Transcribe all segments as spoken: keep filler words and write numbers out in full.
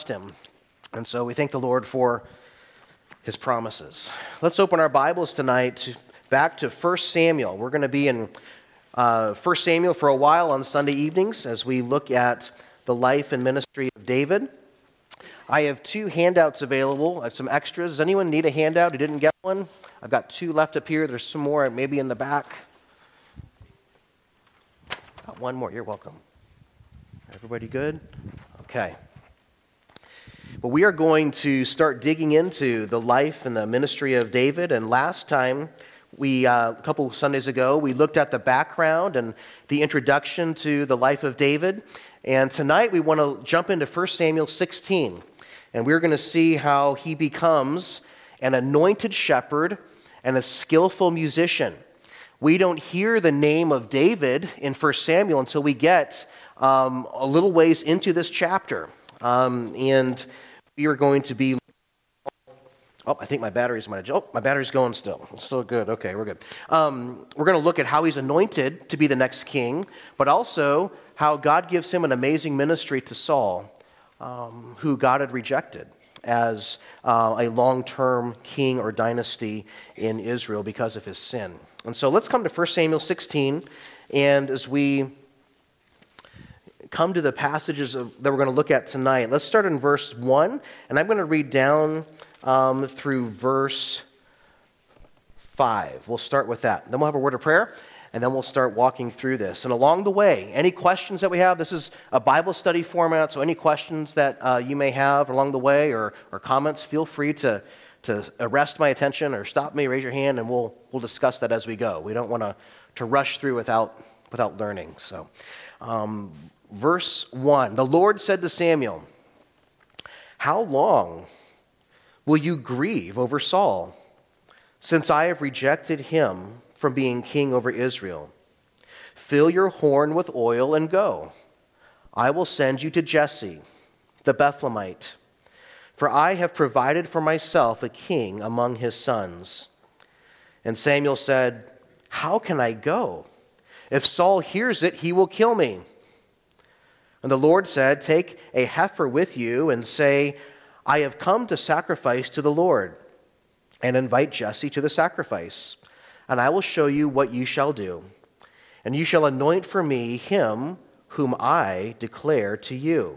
him. And so we thank the Lord for his promises. Let's open our Bibles tonight to, back to First Samuel. We're going to be in uh, First Samuel for a while on Sunday evenings as we look at the life and ministry of David. I have two handouts available, some extras. Does anyone need a handout who didn't get one? I've got two left up here. There's some more maybe in the back. Got one more. You're welcome. Everybody good? Okay. Well, we are going to start digging into the life and the ministry of David. And last time, we uh, a couple Sundays ago, we looked at the background and the introduction to the life of David. And tonight, we want to jump into First Samuel sixteen. And we're going to see how he becomes an anointed shepherd and a skillful musician. We don't hear the name of David in First Samuel until we get um, a little ways into this chapter. Um, and we are going to be... Oh, I think my battery's might have... Oh, my battery's going still. It's still good. Okay, we're good. Um, we're going to look at how he's anointed to be the next king, but also how God gives him an amazing ministry to Saul, um, who God had rejected as uh, a long-term king or dynasty in Israel because of his sin. And so let's come to First Samuel sixteen, and as we come to the passages of, that we're going to look at tonight, let's start in verse one, and I'm going to read down um, through verse five. We'll start with that. Then we'll have a word of prayer, and then we'll start walking through this. And along the way, any questions that we have, this is a Bible study format, so any questions that uh, you may have along the way or, or comments, feel free to, to arrest my attention or stop me, raise your hand, and we'll we'll discuss that as we go. We don't want to to rush through without without learning. So, um, verse one, the Lord said to Samuel, "How long will you grieve over Saul, since I have rejected him from being king over Israel? Fill your horn with oil and go. I will send you to Jesse, the Bethlehemite, for I have provided for myself a king among his sons." And Samuel said, "How can I go? If Saul hears it, he will kill me." And the Lord said, "Take a heifer with you and say, 'I have come to sacrifice to the Lord,' and invite Jesse to the sacrifice. And I will show you what you shall do. And you shall anoint for me him whom I declare to you."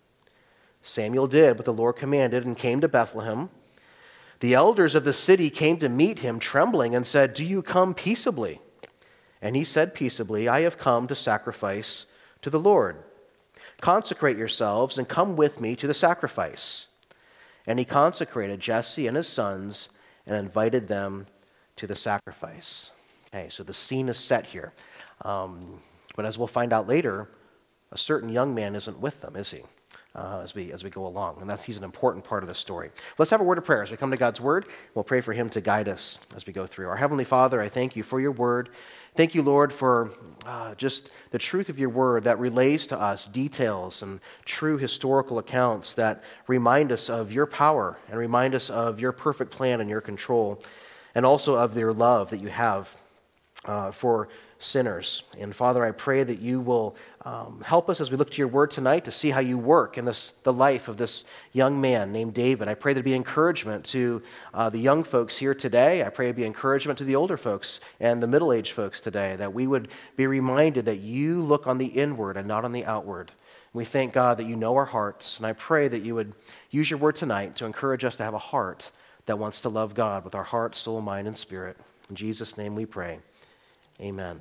Samuel did what the Lord commanded and came to Bethlehem. The elders of the city came to meet him, trembling, and said, "Do you come peaceably?" And he said peaceably, "I have come to sacrifice to the Lord. Consecrate yourselves and come with me to the sacrifice." And he consecrated Jesse and his sons and invited them to the sacrifice. Okay, so the scene is set here. Um, but as we'll find out later, a certain young man isn't with them, is he? Uh, as we as we go along. And that's he's an important part of the story. Let's have a word of prayer as we come to God's word. We'll pray for him to guide us as we go through. Our Heavenly Father, I thank you for your word. Thank you, Lord, for uh, just the truth of your word that relays to us details and true historical accounts that remind us of your power and remind us of your perfect plan and your control, and also of your love that you have uh, for sinners. And Father, I pray that you will um, help us as we look to your word tonight to see how you work in this the life of this young man named David. I pray there'd be encouragement to uh, the young folks here today. I pray it'd be encouragement to the older folks and the middle-aged folks today, that we would be reminded that you look on the inward and not on the outward. We thank God that you know our hearts, and I pray that you would use your word tonight to encourage us to have a heart that wants to love God with our heart, soul, mind, and spirit. In Jesus' name we pray. Amen.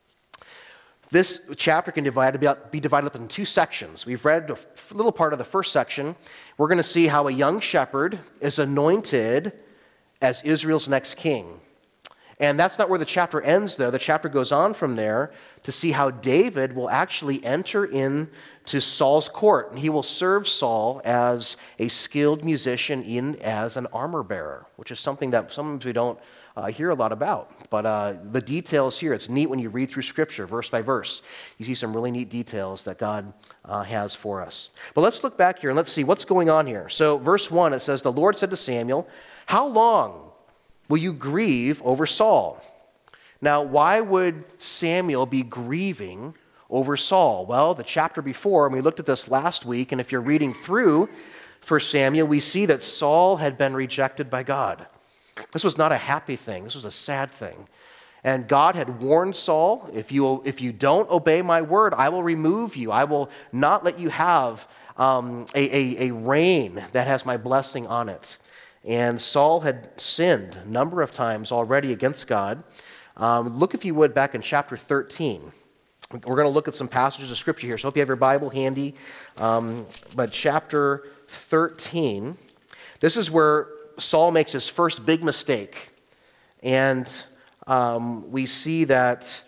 This chapter can divide, be divided up into two sections. We've read a little part of the first section. We're going to see how a young shepherd is anointed as Israel's next king. And that's not where the chapter ends, though. The chapter goes on from there to see how David will actually enter into Saul's court. And he will serve Saul as a skilled musician in as an armor bearer, which is something that sometimes we don't uh, hear a lot about. But uh, the details here, it's neat when you read through Scripture, verse by verse. You see some really neat details that God uh, has for us. But let's look back here and let's see what's going on here. So verse one, it says, "The Lord said to Samuel, 'How long will you grieve over Saul?'" Now, why would Samuel be grieving over Saul? Well, the chapter before, and we looked at this last week, and if you're reading through First Samuel, we see that Saul had been rejected by God. This was not a happy thing. This was a sad thing. And God had warned Saul, if you, if you don't obey my word, I will remove you. I will not let you have um, a, a, a reign that has my blessing on it. And Saul had sinned a number of times already against God. Um, look, if you would, back in chapter thirteen. We're going to look at some passages of Scripture here. So I hope you have your Bible handy. Um, but chapter thirteen, this is where Saul makes his first big mistake. And um, we see that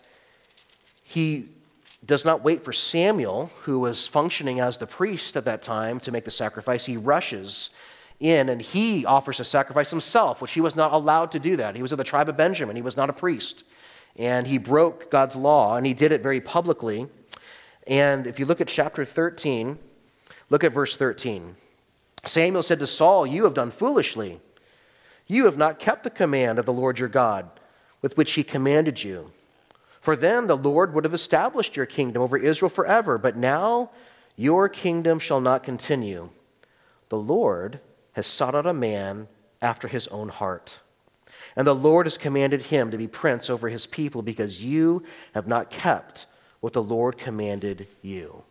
he does not wait for Samuel, who was functioning as the priest at that time, to make the sacrifice. He rushes in and he offers a sacrifice himself, which he was not allowed to do that. He was of the tribe of Benjamin. He was not a priest. And he broke God's law, and he did it very publicly. And if you look at chapter thirteen, look at verse thirteen. Samuel said to Saul, "You have done foolishly. You have not kept the command of the Lord your God, with which he commanded you. For then the Lord would have established your kingdom over Israel forever. But now your kingdom shall not continue. The Lord has sought out a man after his own heart. And the Lord has commanded him to be prince over his people, because you have not kept what the Lord commanded you."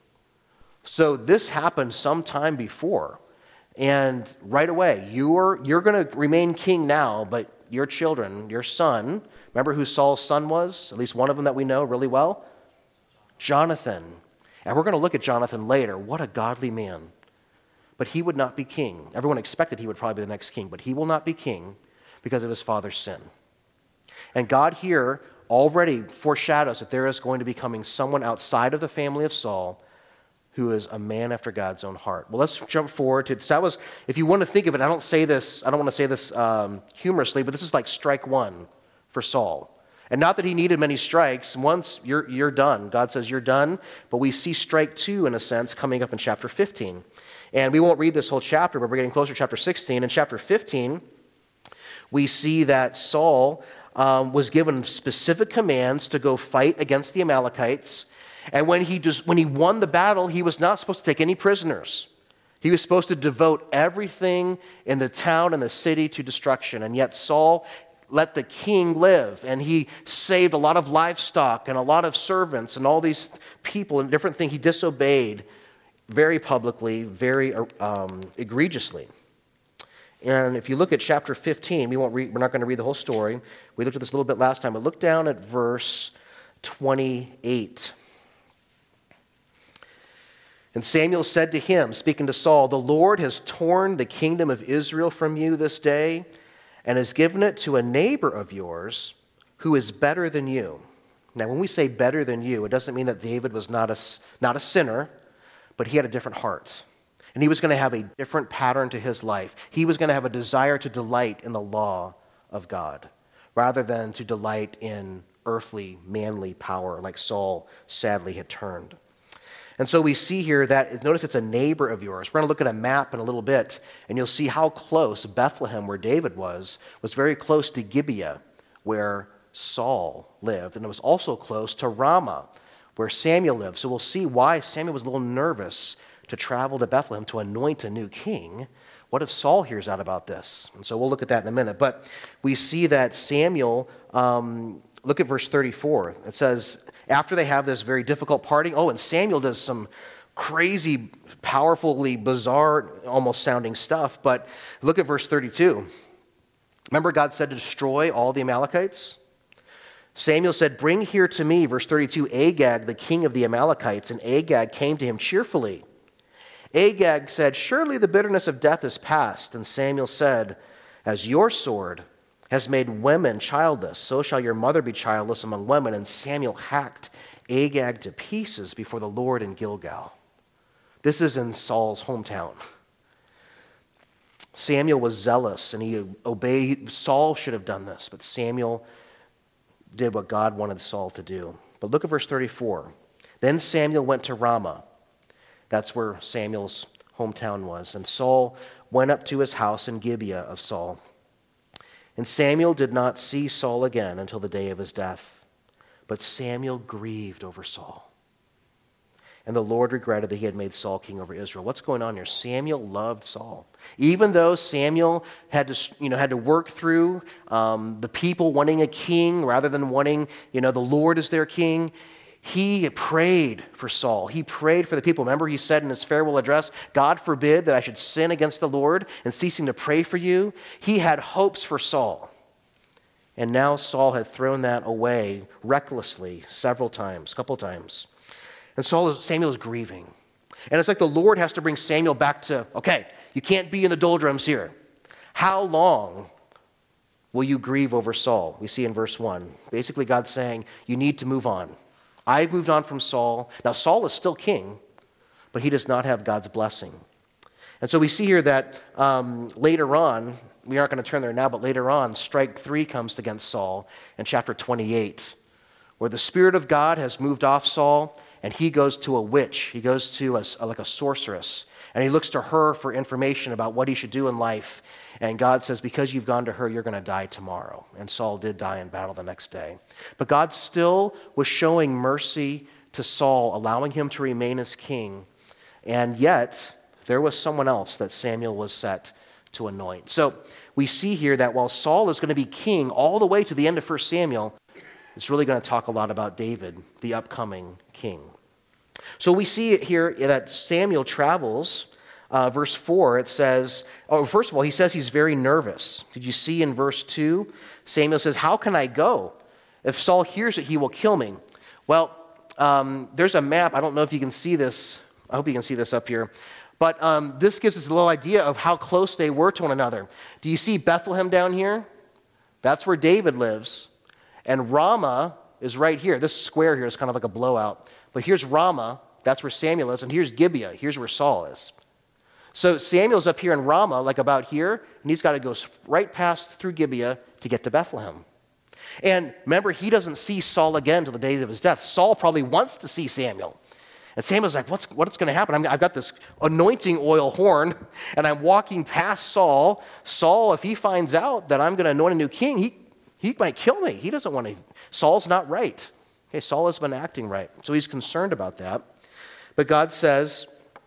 So this happened some time before. And right away, you're, you're going to remain king now, but your children, your son, remember who Saul's son was? At least one of them that we know really well? Jonathan. And we're going to look at Jonathan later. What a godly man. But he would not be king. Everyone expected he would probably be the next king, but he will not be king because of his father's sin. And God here already foreshadows that there is going to be coming someone outside of the family of Saul who is a man after God's own heart. Well, let's jump forward to, so that was, if you want to think of it, I don't say this, I don't want to say this um, humorously, but this is like strike one for Saul. And not that he needed many strikes. Once you're, you're done. God says you're done, but we see strike two, in a sense, coming up in chapter fifteen. And we won't read this whole chapter, but we're getting closer to chapter sixteen. In chapter fifteen, we see that Saul um, was given specific commands to go fight against the Amalekites. And when he just, when he won the battle, he was not supposed to take any prisoners. He was supposed to devote everything in the town and the city to destruction. And yet Saul let the king live, and he saved a lot of livestock and a lot of servants and all these people and different things. He disobeyed very publicly, very um, egregiously. And if you look at chapter fifteen, we won't read, we're not going to read the whole story. We looked at this a little bit last time, but look down at verse twenty-eight. And Samuel said to him, speaking to Saul, "The Lord has torn the kingdom of Israel from you this day and has given it to a neighbor of yours who is better than you." Now, when we say better than you, it doesn't mean that David was not a, not a sinner, but he had a different heart. And he was going to have a different pattern to his life. He was going to have a desire to delight in the law of God rather than to delight in earthly, manly power like Saul sadly had turned. And so we see here that, notice it's a neighbor of yours. We're going to look at a map in a little bit, and you'll see how close Bethlehem, where David was, was very close to Gibeah, where Saul lived. And it was also close to Ramah, where Samuel lived. So we'll see why Samuel was a little nervous to travel to Bethlehem to anoint a new king. What if Saul hears out about this? And so we'll look at that in a minute. But we see that Samuel, um, look at verse thirty-four. It says, after they have this very difficult parting, oh, and Samuel does some crazy, powerfully bizarre, almost sounding stuff. But look at verse thirty-two. Remember God said to destroy all the Amalekites? Samuel said, "Bring here to me," verse thirty-two, "Agag, the king of the Amalekites." And Agag came to him cheerfully. Agag said, "Surely the bitterness of death is past." And Samuel said, "As your sword has made women childless, so shall your mother be childless among women." And Samuel hacked Agag to pieces before the Lord in Gilgal. This is in Saul's hometown. Samuel was zealous and he obeyed. Saul should have done this, but Samuel did what God wanted Saul to do. But look at verse thirty-four. Then Samuel went to Ramah. That's where Samuel's hometown was. And Saul went up to his house in Gibeah of Saul. And Samuel did not see Saul again until the day of his death. But Samuel grieved over Saul. And the Lord regretted that he had made Saul king over Israel. What's going on here? Samuel loved Saul. Even though Samuel had to, you know, had to work through um, the people wanting a king rather than wanting, you know, the Lord as their king, he prayed for Saul. He prayed for the people. Remember, he said in his farewell address, God forbid that I should sin against the Lord in ceasing to pray for you. He had hopes for Saul. And now Saul had thrown that away recklessly several times, a couple times. And Saul, Samuel is grieving. And it's like the Lord has to bring Samuel back to, okay, you can't be in the doldrums here. How long will you grieve over Saul? We see in verse one. Basically, God's saying, you need to move on. I've moved on from Saul. Now, Saul is still king, but he does not have God's blessing. And so we see here that um, later on, we aren't going to turn there now, but later on, strike three comes against Saul in chapter twenty-eight, where the Spirit of God has moved off Saul, and he goes to a witch. He goes to a, like a sorceress, and he looks to her for information about what he should do in life. And God says, because you've gone to her, you're going to die tomorrow. And Saul did die in battle the next day. But God still was showing mercy to Saul, allowing him to remain as king. And yet, there was someone else that Samuel was set to anoint. So we see here that while Saul is going to be king all the way to the end of First Samuel, it's really going to talk a lot about David, the upcoming king. So we see it here that Samuel travels. Uh, verse four, it says, oh, first of all, he says he's very nervous. Did you see in verse two? Samuel says, how can I go? If Saul hears it, he will kill me. Well, um, there's a map. I don't know if you can see this. I hope you can see this up here. But um, this gives us a little idea of how close they were to one another. Do you see Bethlehem down here? That's where David lives. And Ramah is right here. This square here is kind of like a blowout. But here's Ramah. That's where Samuel is. And here's Gibeah. Here's where Saul is. So Samuel's up here in Ramah, like about here, and he's got to go right past through Gibeah to get to Bethlehem. And remember, he doesn't see Saul again till the day of his death. Saul probably wants to see Samuel. And Samuel's like, what's, what's going to happen? I'm, I've got this anointing oil horn, and I'm walking past Saul. Saul, if he finds out that I'm going to anoint a new king, he, he might kill me. He doesn't want to. Saul's not right. Okay, Saul has been acting right. So he's concerned about that. But God says,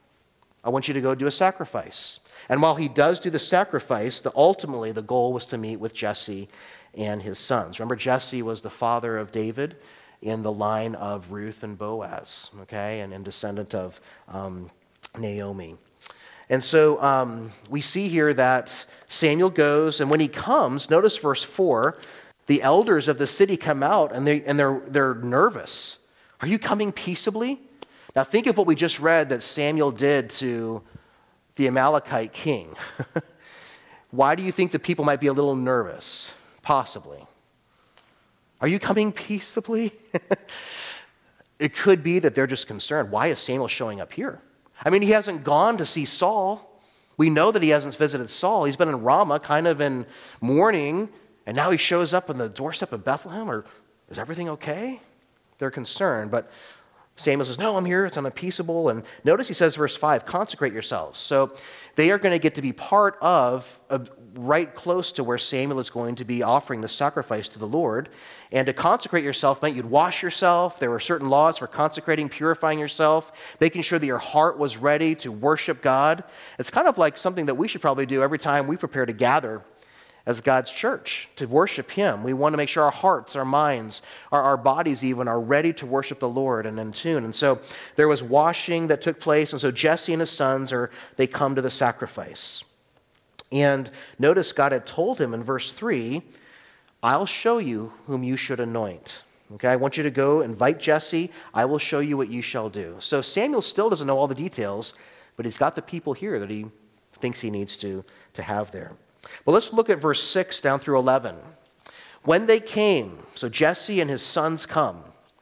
I want you to go do a sacrifice. And while he does do the sacrifice, the, ultimately the goal was to meet with Jesse and his sons. Remember, Jesse was the father of David in the line of Ruth and Boaz, okay, and, and descendant of um, Naomi. And so um, we see here that Samuel goes, and when he comes, notice verse four, the elders of the city come out, and, they, and they're, they're nervous. Are you coming peaceably? Now think of what we just read that Samuel did to the Amalekite king. Why do you think the people might be a little nervous? Possibly. Are you coming peaceably? It could be that they're just concerned. Why is Samuel showing up here? I mean, he hasn't gone to see Saul. We know that he hasn't visited Saul. He's been in Ramah, kind of in mourning, and now he shows up on the doorstep of Bethlehem. Or is everything okay? They're concerned, but Samuel says, no, I'm here. It's I'm peaceable. And notice he says, verse five, consecrate yourselves. So they are going to get to be part of, of right close to where Samuel is going to be offering the sacrifice to the Lord. And to consecrate yourself meant you'd wash yourself. There were certain laws for consecrating, purifying yourself, making sure that your heart was ready to worship God. It's kind of like something that we should probably do every time we prepare to gather as God's church, to worship Him. We want to make sure our hearts, our minds, our, our bodies even are ready to worship the Lord and in tune. And so there was washing that took place, and so Jesse and his sons, are they come to the sacrifice. And notice God had told him in verse three, I'll show you whom you should anoint. Okay, I want you to go invite Jesse. I will show you what you shall do. So Samuel still doesn't know all the details, but he's got the people here that he thinks he needs to, to have there. Well, let's look at verse six down through eleven. When they came, so Jesse and his sons come.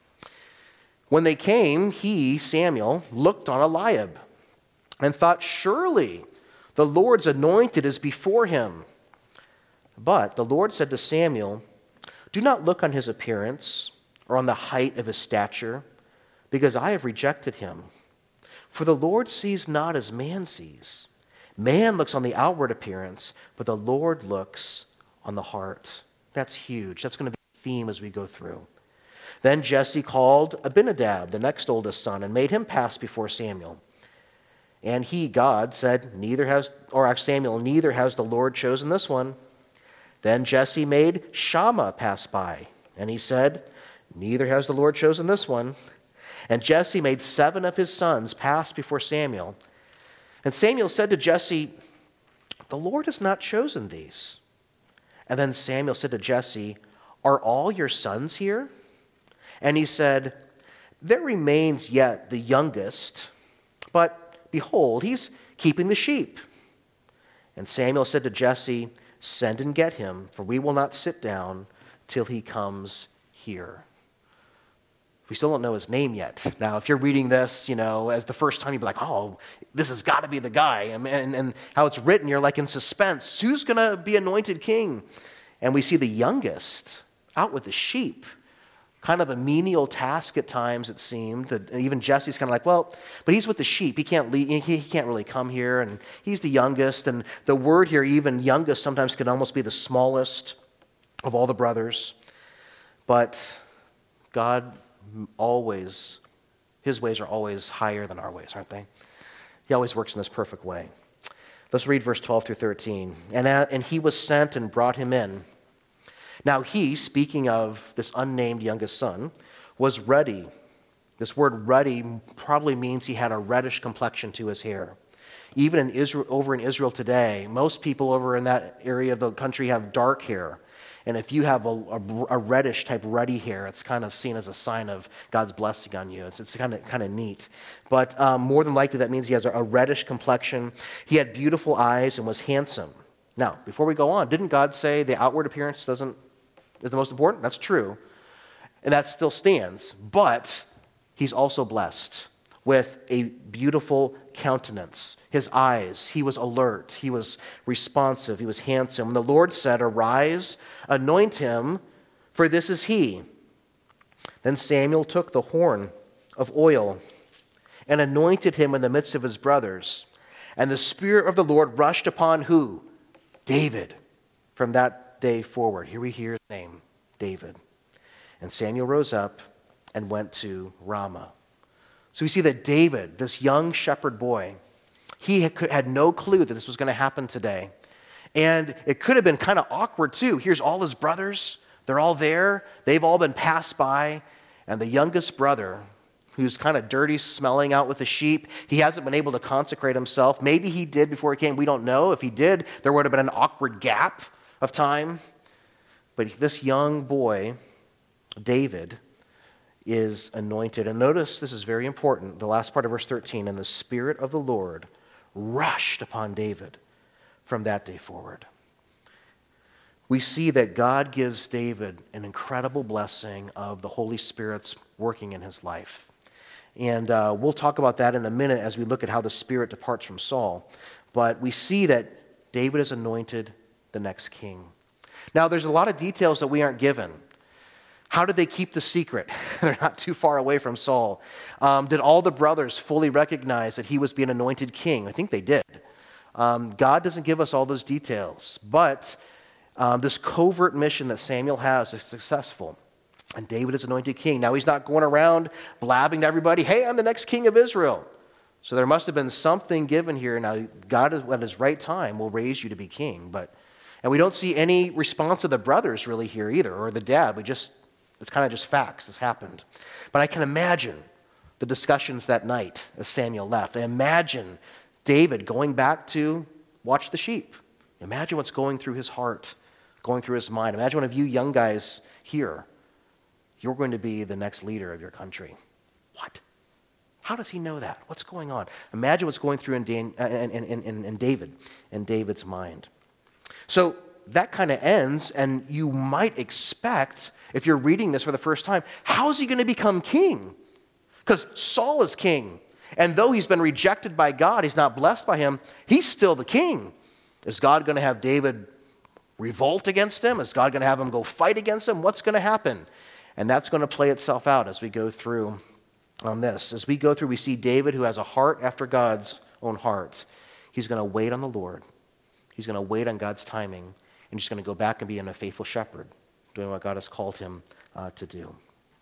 When they came, he, Samuel, looked on Eliab and thought, surely the Lord's anointed is before him. But the Lord said to Samuel, do not look on his appearance or on the height of his stature, because I have rejected him. For the Lord sees not as man sees. Man looks on the outward appearance, but the Lord looks on the heart. That's huge. That's going to be a theme as we go through. Then Jesse called Abinadab, the next oldest son, and made him pass before Samuel. And he, God, said, neither has, or Samuel, neither has the Lord chosen this one. Then Jesse made Shammah pass by, and he said, neither has the Lord chosen this one. And Jesse made seven of his sons pass before Samuel. And Samuel said to Jesse, the Lord has not chosen these. And then Samuel said to Jesse, are all your sons here? And he said, there remains yet the youngest, but behold, he's keeping the sheep. And Samuel said to Jesse, send and get him, for we will not sit down till he comes here. We still don't know his name yet. Now, if you're reading this, you know, as the first time, you'd be like, oh, this has got to be the guy. And, and, and how it's written, you're like in suspense. Who's going to be anointed king? And we see the youngest out with the sheep. Kind of a menial task at times, it seemed. That even Jesse's kind of like, well, but he's with the sheep. He can't lead, he, he can't really come here. And he's the youngest. And the word here, even youngest, sometimes could almost be the smallest of all the brothers. But God always, his ways are always higher than our ways, aren't they? He always works in this perfect way. Let's read verse twelve through thirteen. And, and he was sent and brought him in. Now he, speaking of this unnamed youngest son, was ruddy. This word ruddy probably means he had a reddish complexion to his hair. Even in Israel, over in Israel today, most people over in that area of the country have dark hair. And if you have a, a, a reddish type ruddy hair, it's kind of seen as a sign of God's blessing on you. It's, it's kind of kind of neat. But um, more than likely that means he has a, a reddish complexion. He had beautiful eyes and was handsome. Now, before we go on, didn't God say the outward appearance doesn't is the most important? That's true. And that still stands. But he's also blessed with a beautiful countenance. His eyes, he was alert, he was responsive, he was handsome. And the Lord said, arise, anoint him, for this is he. Then Samuel took the horn of oil and anointed him in the midst of his brothers. And the Spirit of the Lord rushed upon who? David. From that day forward, here we hear his name, David. And Samuel rose up and went to Ramah. So we see that David, this young shepherd boy, he had no clue that this was going to happen today. And it could have been kind of awkward too. Here's all his brothers. They're all there. They've all been passed by. And the youngest brother, who's kind of dirty, smelling out with the sheep, he hasn't been able to consecrate himself. Maybe he did before he came. We don't know. If he did, there would have been an awkward gap of time. But this young boy, David, is anointed. And notice this is very important. The last part of verse thirteen, and the Spirit of the Lord rushed upon David from that day forward. We see that God gives David an incredible blessing of the Holy Spirit's working in his life. And uh, we'll talk about that in a minute as we look at how the Spirit departs from Saul. But we see that David is anointed the next king. Now, there's a lot of details that we aren't given. How did they keep the secret? They're not too far away from Saul. Um, did all the brothers fully recognize that he was being anointed king? I think they did. Um, God doesn't give us all those details. But um, this covert mission that Samuel has is successful. And David is anointed king. Now, he's not going around blabbing to everybody, hey, I'm the next king of Israel. So there must have been something given here. Now, God, at his right time, will raise you to be king. But, and we don't see any response of the brothers really here either, or the dad. We just... It's kind of just facts. This happened. But I can imagine the discussions that night as Samuel left. I imagine David going back to watch the sheep. Imagine what's going through his heart, going through his mind. Imagine one of you young guys here. You're going to be the next leader of your country. What? How does he know that? What's going on? Imagine what's going through in, Dan, uh, in, in, in, in David, in David's mind. So that kind of ends, and you might expect, if you're reading this for the first time, how is he going to become king? Because Saul is king, and though he's been rejected by God, he's not blessed by him, he's still the king. Is God going to have David revolt against him? Is God going to have him go fight against him? What's going to happen? And that's going to play itself out as we go through on this. As we go through, we see David, who has a heart after God's own heart. He's going to wait on the Lord. He's going to wait on God's timing. And he's going to go back and be a faithful shepherd, doing what God has called him uh, to do.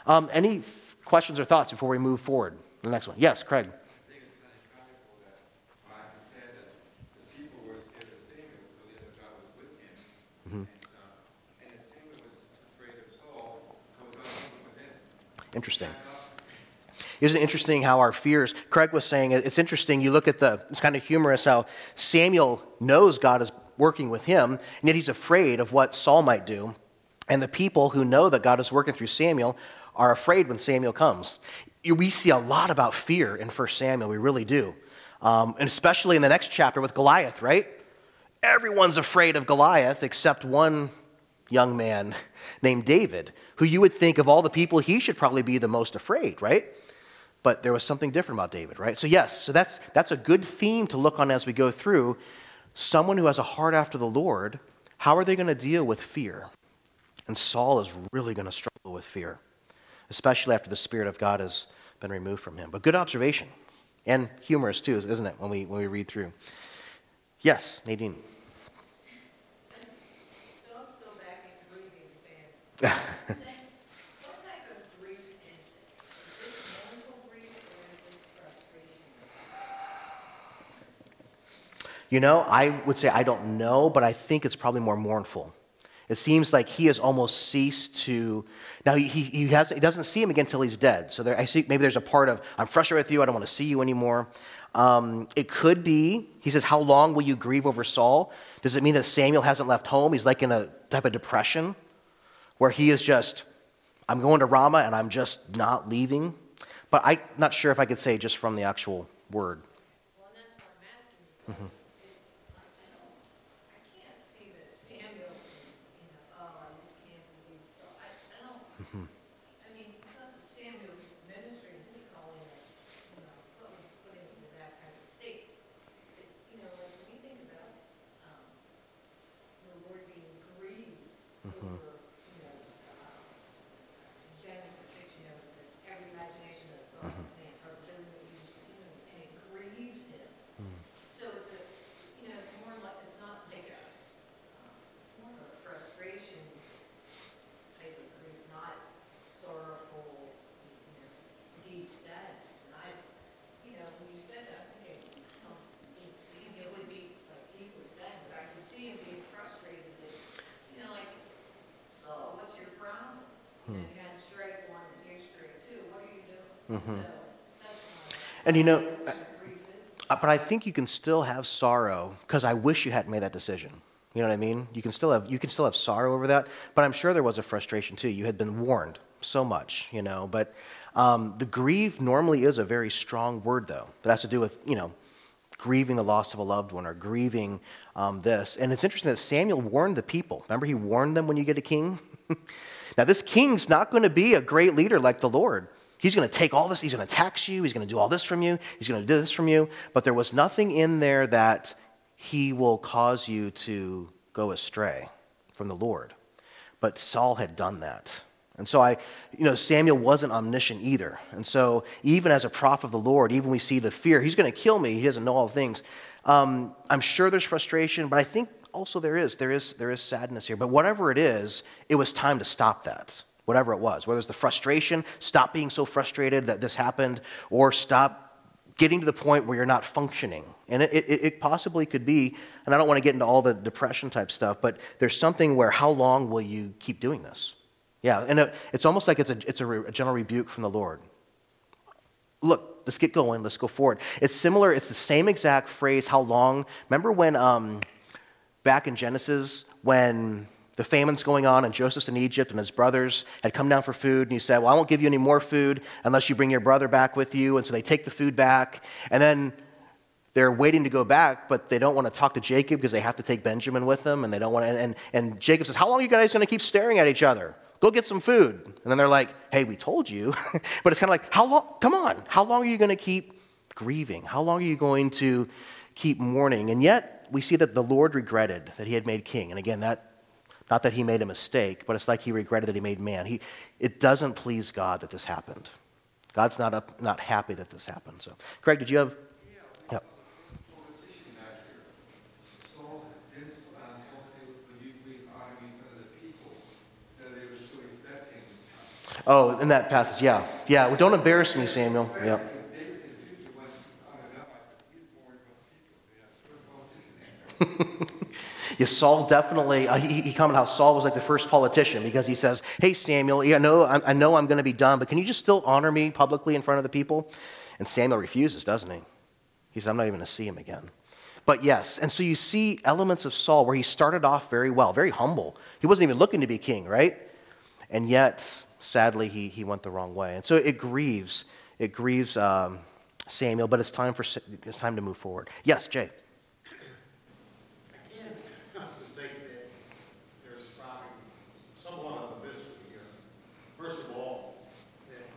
Um, any th- questions or thoughts before we move forward? The next one. Yes, Craig. I think it's kind of comical that Bible said that the people were scared of Samuel because they thought God was with him. Mm-hmm. And, uh, and if Samuel was afraid of Saul, because God was with him. Interesting. Back up. Isn't it interesting how our fears, Craig was saying, it's interesting, you look at the, it's kind of humorous how Samuel knows God is working with him, and yet he's afraid of what Saul might do. And the people who know that God is working through Samuel are afraid when Samuel comes. We see a lot about fear in First Samuel, we really do. Um, and especially in the next chapter with Goliath, right? Everyone's afraid of Goliath except one young man named David, who you would think of all the people, he should probably be the most afraid, right? But there was something different about David, right? So yes, so that's that's a good theme to look on as we go through. Someone who has a heart after the Lord, how are they going to deal with fear? And Saul is really going to struggle with fear, especially after the Spirit of God has been removed from him. But good observation, and humorous too, isn't it, when we when we read through? Yes, Nadine. So I'm still back in grieving, Sam. What type of grief is this? Is this mournful grief or is this frustration? You know, I would say I don't know, but I think it's probably more mournful. It seems like he has almost ceased to. Now he he, has, he doesn't see him again until he's dead. So there, I see maybe there's a part of I'm frustrated with you. I don't want to see you anymore. Um, it could be. He says, "How long will you grieve over Saul?" Does it mean that Samuel hasn't left home? He's like in a type of depression, where he is just, I'm going to Ramah and I'm just not leaving. But I'm not sure if I could say just from the actual word. Well, and that's what I'm asking because Mm-hmm. it's, I, I don't, I can't see that Samuel is, you know, oh, I just can't believe so. I, I don't, Mm-hmm. I mean, because of Samuel's ministry and his calling, you know, putting, putting him into that kind of state. It, you know, like when you think about um, the Lord being grieved Mm-hmm. over, you know, um, Genesis six, you know, that every imagination of the thoughts of man, sort of doing what he was doing, and it grieves him. So it's a, you know, it's more like, it's not like a, um, it's more of a frustration type of grief, not sorrowful, you know, deep sadness. And I, you know, when you said that, I'm thinking, I don't think Samuel would be like deeply sad, but I could see him being frustrated that, you know, like, so what's your problem? And you had straight one and you're straight two. What are you doing? Mhm. So that's my, And you know, what grief is. Uh, But I think you can still have sorrow because I wish you hadn't made that decision. You know what I mean? You can still have you can still have sorrow over that. But I'm sure there was a frustration too. You had been warned so much, you know. But um, the grieve normally is a very strong word, though. That has to do with you know grieving the loss of a loved one or grieving um, this. And it's interesting that Samuel warned the people. Remember, he warned them when you get a king. Now, this king's not going to be a great leader like the Lord. He's going to take all this, he's going to tax you, he's going to do all this from you, he's going to do this from you. But there was nothing in there that he will cause you to go astray from the Lord. But Saul had done that. And so I, you know, Samuel wasn't omniscient either. And so even as a prophet of the Lord, even we see the fear, he's going to kill me, he doesn't know all things. Um, I'm sure there's frustration, but I think also there is, there is, there is sadness here. But whatever it is, it was time to stop that. Whatever it was, whether it's the frustration, stop being so frustrated that this happened, or stop getting to the point where you're not functioning. And it, it, it possibly could be, and I don't want to get into all the depression type stuff, but there's something where how long will you keep doing this? Yeah, and it, it's almost like it's a, it's a, re, a general rebuke from the Lord. Look, let's get going, let's go forward. It's similar, it's the same exact phrase, how long. Remember when, um, back in Genesis, when the famine's going on and Joseph's in Egypt and his brothers had come down for food and he said, well, I won't give you any more food unless you bring your brother back with you. And so they take the food back and then they're waiting to go back, but they don't want to talk to Jacob because they have to take Benjamin with them and they don't want to, and, and, and Jacob says, how long are you guys going to keep staring at each other? Go get some food. And then they're like, hey, we told you. But it's kind of like, how long, come on, how long are you going to keep grieving? How long are you going to keep mourning? And yet we see that the Lord regretted that he had made king. And again, that not that he made a mistake, but it's like he regretted that he made man. He, it doesn't please God that this happened. God's not up, not happy that this happened. So, Craig, did you have? Yeah, Yep. politician that year. Saul didn't uh, Saul say, "Will you please honor me in front of the people?" So they were still expecting. Oh, in that passage, yeah. Yeah, well, don't embarrass me, Samuel. Yeah. David in the future was coming up, I he's more of a people. Yeah, first politician. Yeah, Saul definitely, uh, he, he commented how Saul was like the first politician because he says, hey, Samuel, yeah, I know, I, I know I'm going to be done, but can you just still honor me publicly in front of the people? And Samuel refuses, doesn't he? He says, I'm not even going to see him again. But yes, and so you see elements of Saul where he started off very well, very humble. He wasn't even looking to be king, right? And yet, sadly, he, he went the wrong way. And so it grieves, it grieves um, Samuel, but it's time for it's time to move forward. Yes, Jay. I can't help to think that there's probably somewhat of a mystery here. First of all, that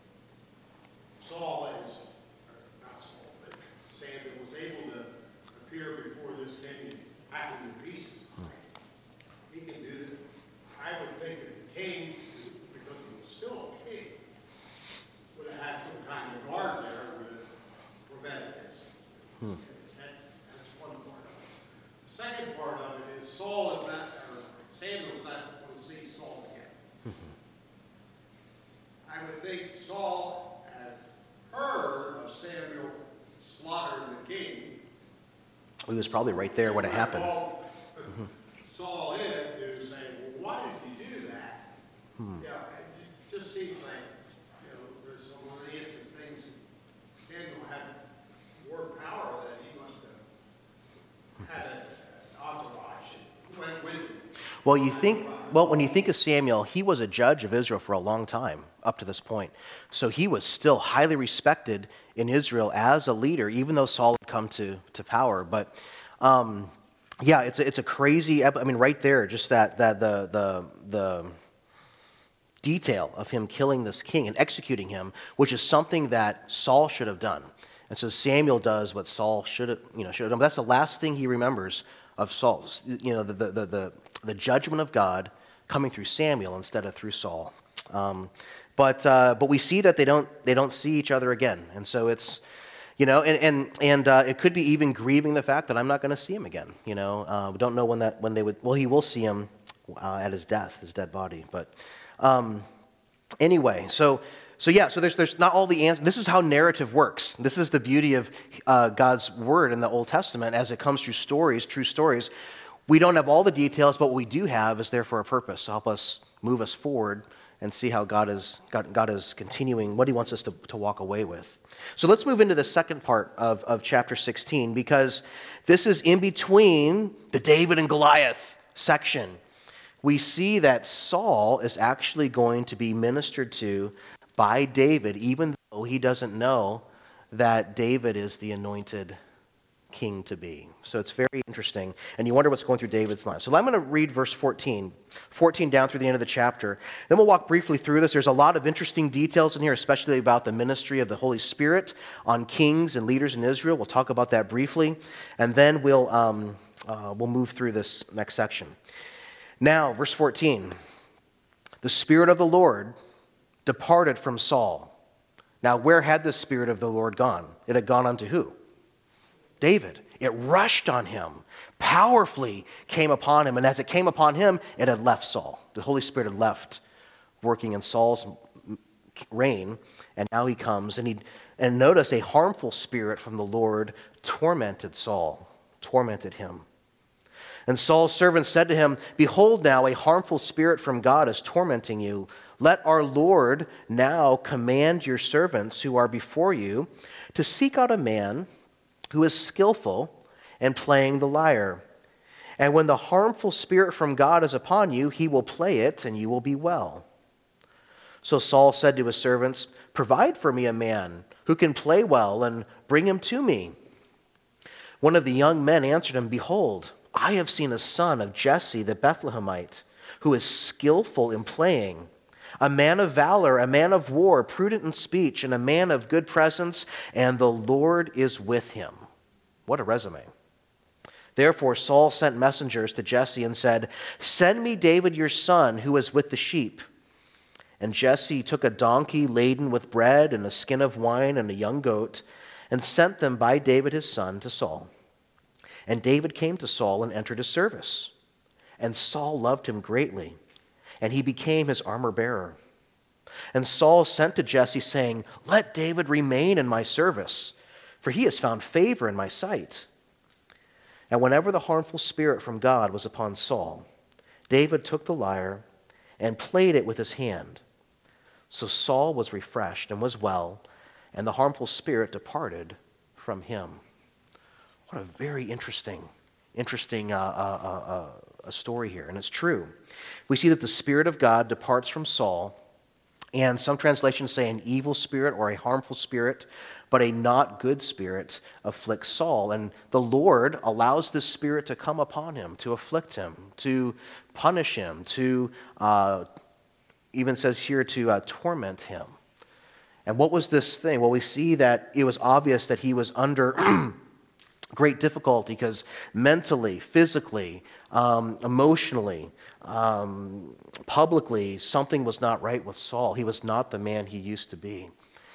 Saul is, or not Saul, but Samuel was able to appear before this king and hack him to pieces. He can do that. I would think that the king, because he was still a king, would have had some kind of guard there would have prevented this. That, that's one part of it. The second part of it is Saul is not, or Samuel's not going to see Saul again. I would think Saul had heard of Samuel slaughtering the king. He was probably right there when it happened. Called Saul in to say, well, why did he do that? Yeah, it just seems like, you know, there's some unanswered things. Samuel had more power than he must have had an entourage and went with him. Well, you think, well, when you think of Samuel, he was a judge of Israel for a long time up to this point. So he was still highly respected in Israel as a leader, even though Saul had come to, to power. But um, yeah, it's a, it's a crazy, I mean, right there, just that, that the, the, the detail of him killing this king and executing him, which is something that Saul should have done. And so Samuel does what Saul should have, you know, should have done. But that's the last thing he remembers of Saul's, you know, the, the, the, the, the judgment of God coming through Samuel instead of through Saul. Um, but uh, but we see that they don't they don't see each other again, and so it's, you know, and and and uh, it could be even grieving the fact that I'm not going to see him again. You know, uh, we don't know when that when they would. Well, he will see him uh, at his death, his dead body. But um, anyway, so. So yeah, so there's there's not all the answers. This is how narrative works. This is the beauty of uh, God's word in the Old Testament as it comes through stories, true stories. We don't have all the details, but what we do have is there for a purpose to help us move us forward and see how God is God, God is continuing what he wants us to, to walk away with. So let's move into the second part of, of chapter sixteen, because this is in between the David and Goliath section. We see that Saul is actually going to be ministered to by David, even though he doesn't know that David is the anointed king to be. So it's very interesting, and you wonder what's going through David's life. So I'm going to read verse fourteen, fourteen down through the end of the chapter. Then we'll walk briefly through this. There's a lot of interesting details in here, especially about the ministry of the Holy Spirit on kings and leaders in Israel. We'll talk about that briefly, and then we'll um, uh, we'll move through this next section. Now, verse fourteen, the Spirit of the Lord departed from Saul. Now, where had the Spirit of the Lord gone? It had gone unto who? David. It rushed on him, powerfully came upon him, and as it came upon him, it had left Saul. The Holy Spirit had left working in Saul's reign, and now he comes, and he and notice a harmful spirit from the Lord tormented Saul, tormented him. And Saul's servants said to him, behold now, a harmful spirit from God is tormenting you. Let our Lord now command your servants who are before you to seek out a man who is skillful in playing the lyre. And when the harmful spirit from God is upon you, he will play it, and you will be well. So Saul said to his servants, provide for me a man who can play well, and bring him to me. One of the young men answered him, behold, I have seen a son of Jesse the Bethlehemite, who is skillful in playing, a man of valor, a man of war, prudent in speech, and a man of good presence, and the Lord is with him. What a resume. Therefore Saul sent messengers to Jesse and said, send me David your son, who is with the sheep. And Jesse took a donkey laden with bread and a skin of wine and a young goat, and sent them by David his son to Saul. And David came to Saul and entered his service. And Saul loved him greatly, and he became his armor bearer. And Saul sent to Jesse, saying, "Let David remain in my service, for he has found favor in my sight." And whenever the harmful spirit from God was upon Saul, David took the lyre and played it with his hand. So Saul was refreshed and was well, and the harmful spirit departed from him. What a very interesting, interesting uh, uh, uh, uh, a story here, and it's true. We see that the Spirit of God departs from Saul, and some translations say an evil spirit or a harmful spirit, but a not good spirit afflicts Saul. And the Lord allows this spirit to come upon him, to afflict him, to punish him, to, uh, even says here, to uh, torment him. And what was this thing? Well, we see that it was obvious that he was under great difficulty because mentally, physically, um, emotionally, um, publicly, something was not right with Saul. He was not the man he used to be.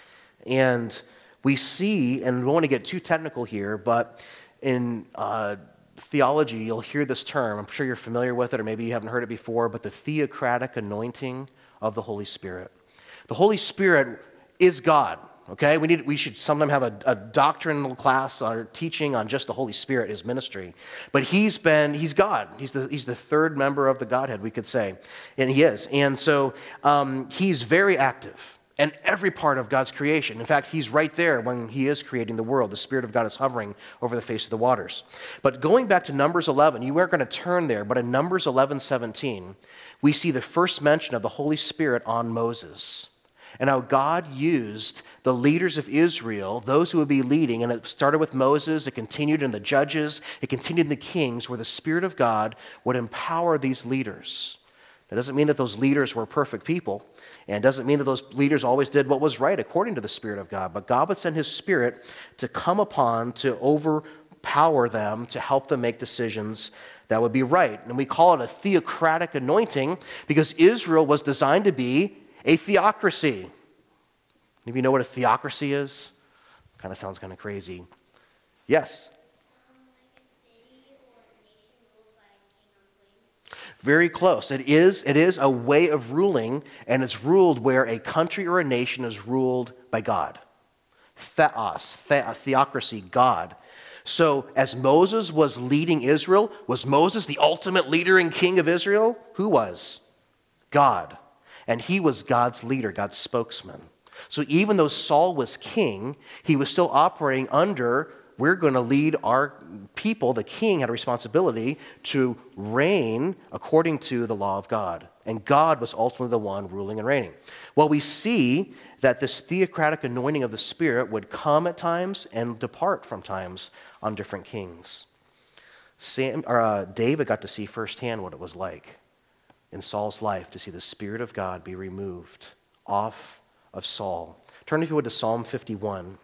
And we see, and we don't want to get too technical here, but in uh, theology, you'll hear this term. I'm sure you're familiar with it, or maybe you haven't heard it before, but the theocratic anointing of the Holy Spirit. The Holy Spirit is God. Okay, we need. We should sometime have a, a doctrinal class or teaching on just the Holy Spirit, his ministry. But he's been, he's God. He's the he's the third member of the Godhead, we could say, and he is. And so um, he's very active in every part of God's creation. In fact, he's right there when he is creating the world. The Spirit of God is hovering over the face of the waters. But going back to Numbers eleven, you weren't going to turn there, but in Numbers eleven seventeen, we see the first mention of the Holy Spirit on Moses. And how God used the leaders of Israel, those who would be leading, and it started with Moses, it continued in the judges, it continued in the kings, where the Spirit of God would empower these leaders. That doesn't mean that those leaders were perfect people, and it doesn't mean that those leaders always did what was right according to the Spirit of God, but God would send his Spirit to come upon, to overpower them, to help them make decisions that would be right. And we call it a theocratic anointing because Israel was designed to be a theocracy. Any of you know what a theocracy is? Kind of sounds kind of crazy. Yes? Um, like a city or a nation ruled by a king or queen? Very close. It is, it is a way of ruling, and it's ruled where a country or a nation is ruled by God. Theos, the, theocracy, God. So as Moses was leading Israel, was Moses the ultimate leader and king of Israel? Who was? God. And he was God's leader, God's spokesman. So even though Saul was king, he was still operating under, we're going to lead our people. The king had a responsibility to reign according to the law of God. And God was ultimately the one ruling and reigning. Well, we see that this theocratic anointing of the Spirit would come at times and depart from times on different kings. Sam, or, uh, David got to see firsthand what it was like in Saul's life to see the Spirit of God be removed off of Saul. Turn, if you would, to Psalm fifty-one.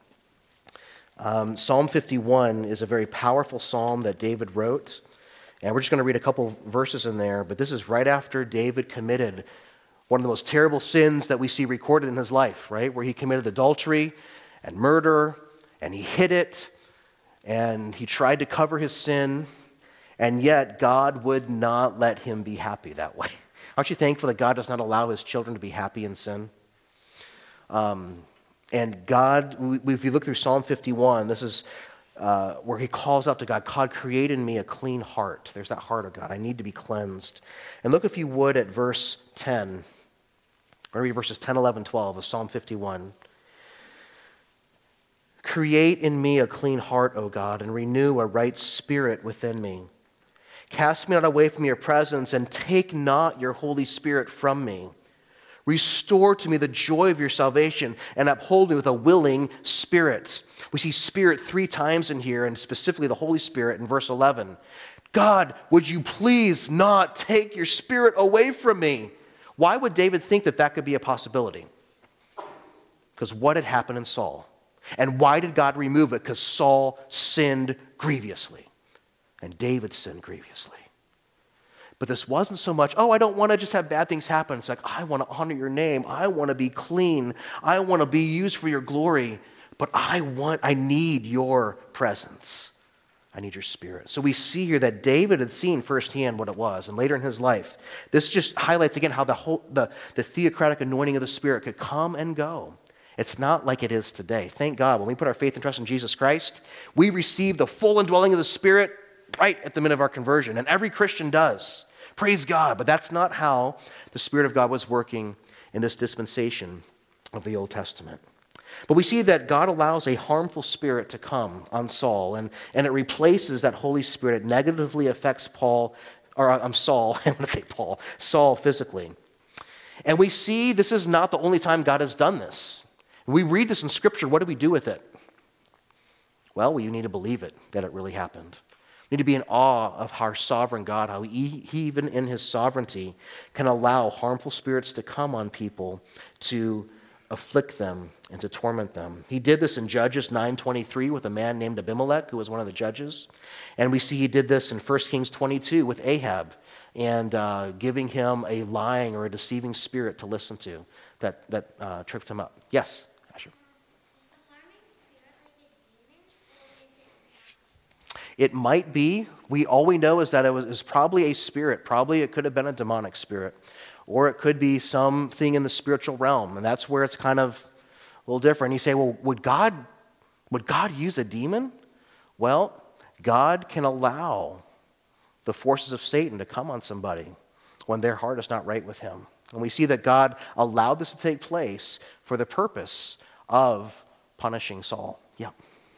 Um, Psalm fifty-one is a very powerful psalm that David wrote, and we're just going to read a couple verses in there, but this is right after David committed one of the most terrible sins that we see recorded in his life, right, where he committed adultery and murder, and he hid it, and he tried to cover his sin, and yet God would not let him be happy that way. Aren't you thankful that God does not allow his children to be happy in sin? Um, and God, we, if you look through Psalm fifty-one, this is uh, where he calls out to God, God, create in me a clean heart. There's that heart of God. I need to be cleansed. And look, if you would, at verse ten. Or read verses ten, eleven, twelve of Psalm fifty-one. Create in me a clean heart, O God, and renew a right spirit within me. Cast me not away from your presence, and take not your Holy Spirit from me. Restore to me the joy of your salvation, and uphold me with a willing spirit. We see spirit three times in here, and specifically the Holy Spirit in verse eleven. God, would you please not take your Spirit away from me? Why would David think that that could be a possibility? Because what had happened in Saul? And why did God remove it? Because Saul sinned grievously. And David sinned grievously. But this wasn't so much, oh, I don't want to just have bad things happen. It's like, I want to honor your name. I want to be clean. I want to be used for your glory. But I want, I need your presence. I need your spirit. So we see here that David had seen firsthand what it was, and later in his life, this just highlights again how the whole the, the theocratic anointing of the Spirit could come and go. It's not like it is today. Thank God, when we put our faith and trust in Jesus Christ, we receive the full indwelling of the Spirit right at the minute of our conversion, and every Christian does. Praise God, but that's not how the Spirit of God was working in this dispensation of the Old Testament. But we see that God allows a harmful spirit to come on Saul, and, and it replaces that Holy Spirit. It negatively affects Paul, or I'm Saul, I'm going to say Paul, Saul physically. And we see this is not the only time God has done this. We read this in Scripture. What do we do with it? Well, we need to believe it, that it really happened. We need to be in awe of our sovereign God, how he, he even in his sovereignty can allow harmful spirits to come on people to afflict them and to torment them. He did this in Judges nine twenty-three with a man named Abimelech, who was one of the judges. And we see he did this in First Kings twenty-two with Ahab, and uh, giving him a lying or a deceiving spirit to listen to that, that uh, tripped him up. Yes, Asher? It might be. We all we know is that it was, it was probably a spirit. Probably it could have been a demonic spirit. Or it could be something in the spiritual realm, and that's where it's kind of a little different. You say, well, would God, would God use a demon? Well, God can allow the forces of Satan to come on somebody when their heart is not right with him. And we see that God allowed this to take place for the purpose of punishing Saul. Yeah.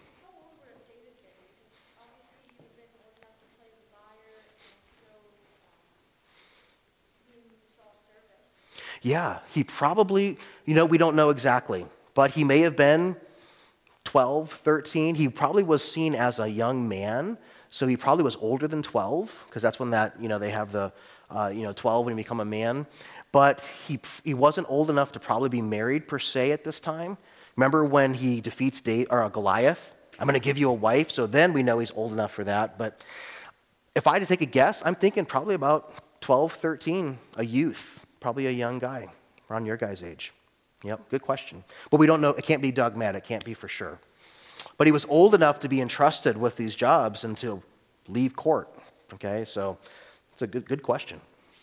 Yeah, he probably, you know, we don't know exactly, but he may have been twelve, thirteen. He probably was seen as a young man, so he probably was older than twelve, because that's when that, you know, they have the, uh, you know, twelve when you become a man. But he he wasn't old enough to probably be married per se at this time. Remember when he defeats Dave, or Goliath? I'm going to give you a wife, so then we know he's old enough for that. But if I had to take a guess, I'm thinking probably about twelve, thirteen, a youth. Probably a young guy, around your guy's age. Yep, good question. But we don't know, it can't be dogmatic, can't be for sure. But he was old enough to be entrusted with these jobs and to leave court. Okay, so it's a good, good question.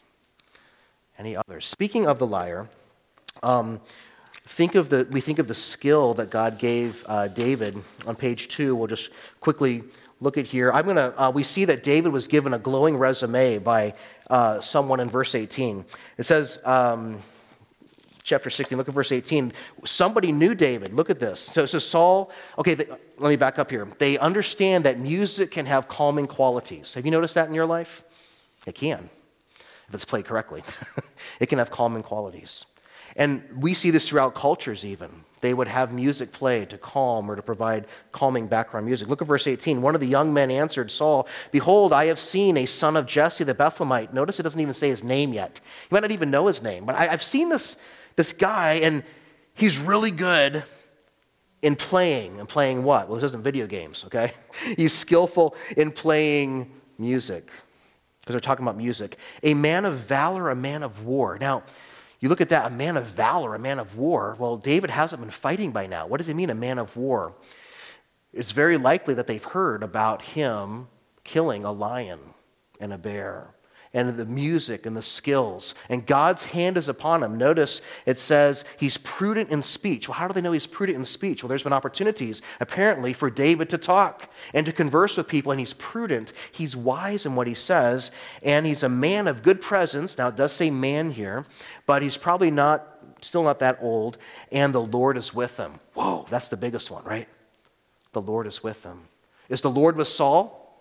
Any others? Speaking of the liar, um, think of the we think of the skill that God gave uh, David on page two. We'll just quickly look at here. I'm gonna. Uh, we see that David was given a glowing resume by uh, someone in verse eighteen. It says, um, chapter sixteen. Look at verse eighteen. Somebody knew David. Look at this. So, so Saul. Okay, they, let me back up here. They understand that music can have calming qualities. Have you noticed that in your life? It can, if it's played correctly. It can have calming qualities. And we see this throughout cultures even. They would have music played to calm or to provide calming background music. Look at verse eighteen. One of the young men answered Saul, "Behold, I have seen a son of Jesse the Bethlehemite." Notice it doesn't even say his name yet. You might not even know his name. But I, I've seen this, this guy, and he's really good in playing. And playing what? Well, this isn't video games, okay? He's skillful in playing music. Because they're talking about music. A man of valor, a man of war. Now, you look at that, a man of valor, a man of war. Well, David hasn't been fighting by now. What does it mean, a man of war? It's very likely that they've heard about him killing a lion and a bear, and the music and the skills. And God's hand is upon him. Notice it says he's prudent in speech. Well, how do they know he's prudent in speech? Well, there's been opportunities, apparently, for David to talk and to converse with people, and he's prudent. He's wise in what he says, and he's a man of good presence. Now, it does say man here, but he's probably not, still not that old, and the Lord is with him. Whoa, that's the biggest one, right? The Lord is with him. Is the Lord with Saul?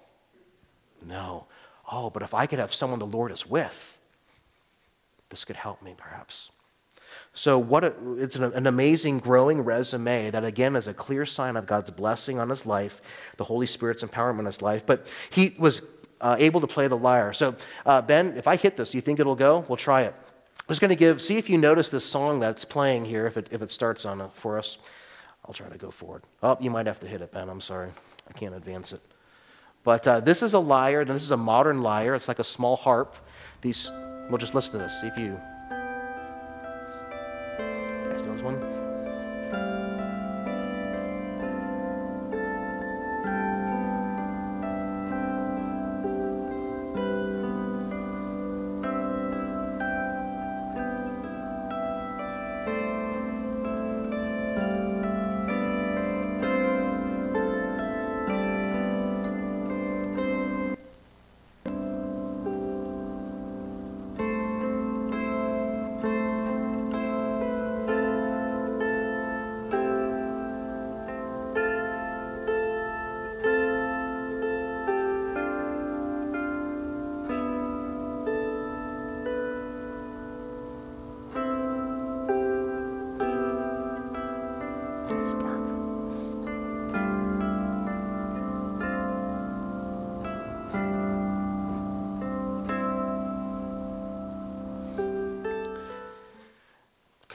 No. Oh, but if I could have someone the Lord is with, this could help me perhaps. So what a, it's an, an amazing growing resume that again is a clear sign of God's blessing on his life, the Holy Spirit's empowerment in his life. But he was uh, able to play the lyre. So uh, Ben, if I hit this, do you think it'll go? We'll try it. I'm just going to give, see if you notice this song that's playing here, if it, if it starts on it for us. I'll try to go forward. Oh, you might have to hit it, Ben. I'm sorry. I can't advance it. But uh, this is a lyre, and this is a modern lyre. It's like a small harp. These, we'll just listen to this, see if you... You guys know this one?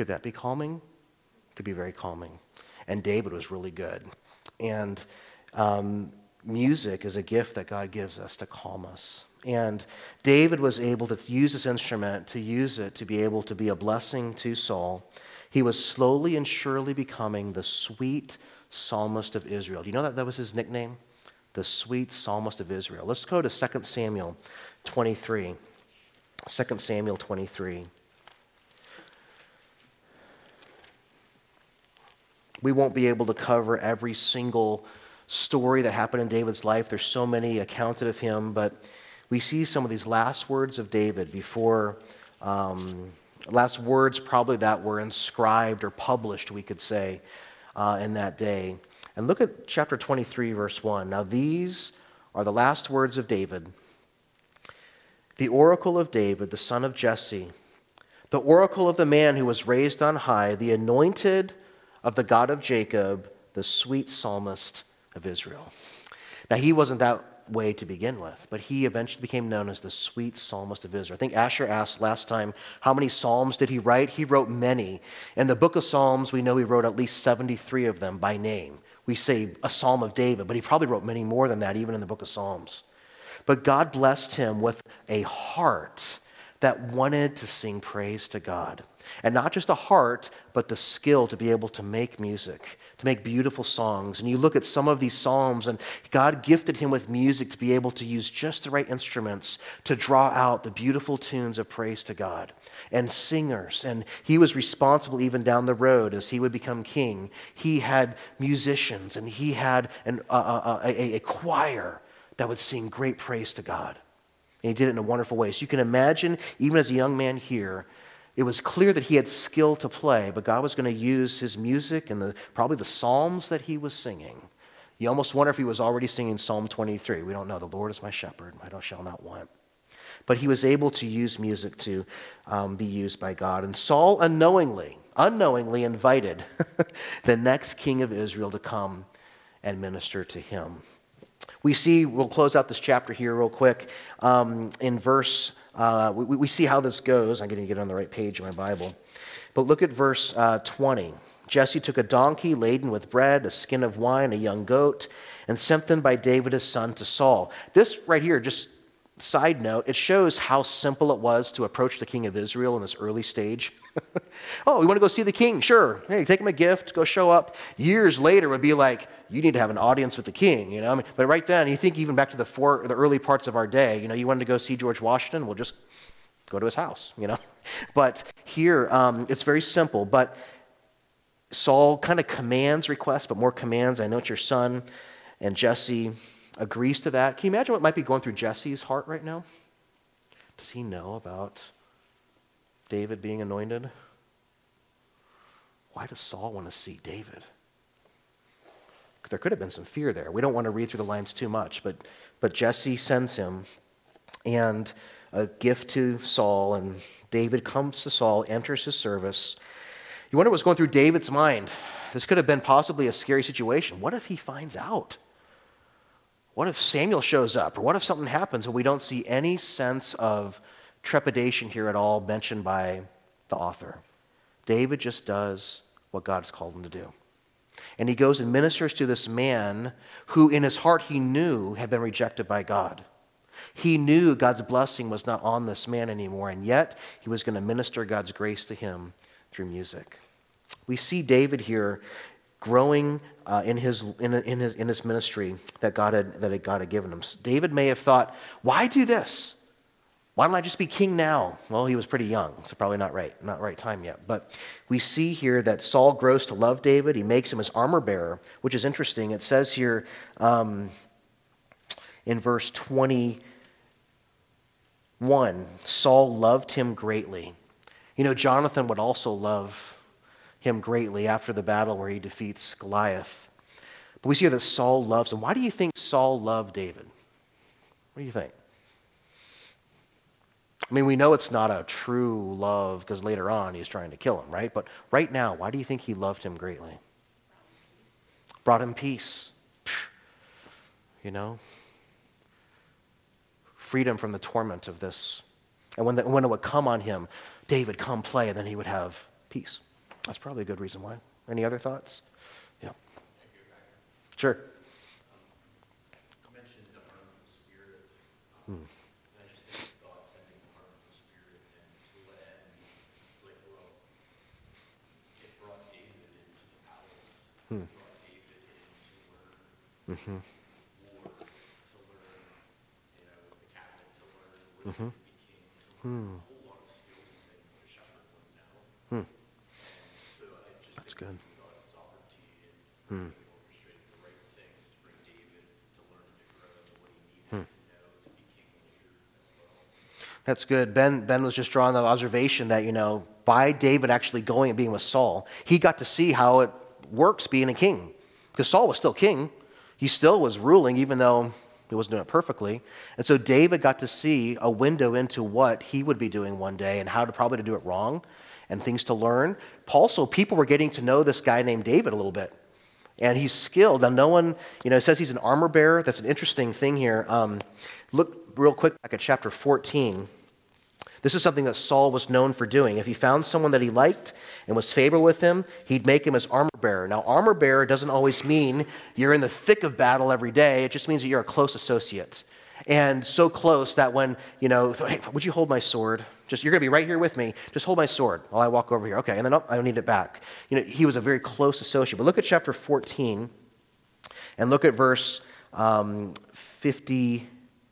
Could that be calming? It could be very calming. And David was really good. And um, music is a gift that God gives us to calm us. And David was able to use this instrument, to use it to be able to be a blessing to Saul. He was slowly and surely becoming the sweet psalmist of Israel. Do you know that that was his nickname? The sweet psalmist of Israel. Let's go to Second Samuel twenty-three. Second Samuel twenty-three. We won't be able to cover every single story that happened in David's life. There's so many accounted of him, but we see some of these last words of David before, um, last words probably that were inscribed or published, we could say, uh, in that day. And look at chapter twenty-three, verse one. Now these are the last words of David. The oracle of David, the son of Jesse, the oracle of the man who was raised on high, the anointed of the God of Jacob, the sweet psalmist of Israel. Now, he wasn't that way to begin with, but he eventually became known as the sweet psalmist of Israel. I think Asher asked last time, how many psalms did he write? He wrote many. In the book of Psalms, we know he wrote at least seventy-three of them by name. We say a psalm of David, but he probably wrote many more than that, even in the book of Psalms. But God blessed him with a heart that wanted to sing praise to God. And not just a heart, but the skill to be able to make music, to make beautiful songs. And you look at some of these psalms, and God gifted him with music to be able to use just the right instruments to draw out the beautiful tunes of praise to God. And singers, and he was responsible even down the road as he would become king. He had musicians, and he had an, uh, uh, a, a choir that would sing great praise to God. And he did it in a wonderful way. So you can imagine, even as a young man here, it was clear that he had skill to play, but God was going to use his music and the, probably the psalms that he was singing. You almost wonder if he was already singing Psalm twenty-three. We don't know. The Lord is my shepherd. I shall not want. But he was able to use music to um, be used by God. And Saul unknowingly, unknowingly invited the next king of Israel to come and minister to him. We see, we'll close out this chapter here real quick. Um, in verse, uh, we, we see how this goes. I'm going to get on the right page of my Bible. But look at verse uh, twenty. Jesse took a donkey laden with bread, a skin of wine, a young goat, and sent them by David his son to Saul. This right here, just side note, it shows how simple it was to approach the king of Israel in this early stage. Oh, we want to go see the king? Sure. Hey, take him a gift, go show up. Years later would be like, you need to have an audience with the king, you know. I mean, but right then, you think even back to the four, the early parts of our day, you know, you wanted to go see George Washington, we'll just go to his house, you know. But here, um, it's very simple. But Saul kind of commands requests, but more commands. I know it's your son, and Jesse agrees to that. Can you imagine what might be going through Jesse's heart right now? Does he know about David being anointed? Why does Saul want to see David? There could have been some fear there. We don't want to read through the lines too much, but, but Jesse sends him and a gift to Saul, and David comes to Saul, enters his service. You wonder what's going through David's mind. This could have been possibly a scary situation. What if he finds out? What if Samuel shows up? Or what if something happens and we don't see any sense of trepidation here at all mentioned by the author? David just does what God has called him to do. And he goes and ministers to this man who in his heart he knew had been rejected by God. He knew God's blessing was not on this man anymore, and yet he was going to minister God's grace to him through music. We see David here growing uh, in his in, in his in his ministry that God had that God had given him. David may have thought, "Why do this? Why don't I just be king now?" Well, he was pretty young, so probably not right, not right time yet. But we see here that Saul grows to love David. He makes him his armor bearer, which is interesting. It says here um, in verse twenty-one, Saul loved him greatly. You know, Jonathan would also love him greatly after the battle where he defeats Goliath. But we see here that Saul loves him. Why do you think Saul loved David? What do you think? I mean, we know it's not a true love because later on he's trying to kill him, right? But right now, why do you think he loved him greatly? Brought him peace. You know? Freedom from the torment of this. And when, the, when it would come on him, David, come play, and then he would have peace. That's probably a good reason why. Any other thoughts? Yeah. Sure. You mentioned the harmful spirit. Um, and I just think God sending the harmful spirit, and to what end? It's like, well, it brought David into the palace. Hmm. It brought David in to learn Mm-hmm. war, to learn, you know, the cabinet, to learn what Mm-hmm. to be king, to learn a whole lot of skills and things that a shepherd wouldn't know. Hmm. So I just That's think good. of God's sovereignty and Hmm. really orchestrating the right things to bring David to learn and to grow and what he needed to know to be king later as well. That's good. Ben Ben was just drawing the observation that, you know, by David actually going and being with Saul, he got to see how it works being a king. Because Saul was still king. He still was ruling, even though he wasn't doing it perfectly. And so David got to see a window into what he would be doing one day and how to probably to do it wrong and things to learn. Also, people were getting to know this guy named David a little bit. And he's skilled. Now, no one, you know, it says he's an armor bearer. That's an interesting thing here. Um, look real quick back at chapter fourteen. This is something that Saul was known for doing. If he found someone that he liked and was favorable with him, he'd make him his armor bearer. Now, armor bearer doesn't always mean you're in the thick of battle every day. It just means that you're a close associate. And so close that when, you know, hey, would you hold my sword? Just, you're going to be right here with me. Just hold my sword while I walk over here. Okay, and then, oh, I don't need it back. You know, he was a very close associate. But look at chapter fourteen and look at verse um, fifty-two.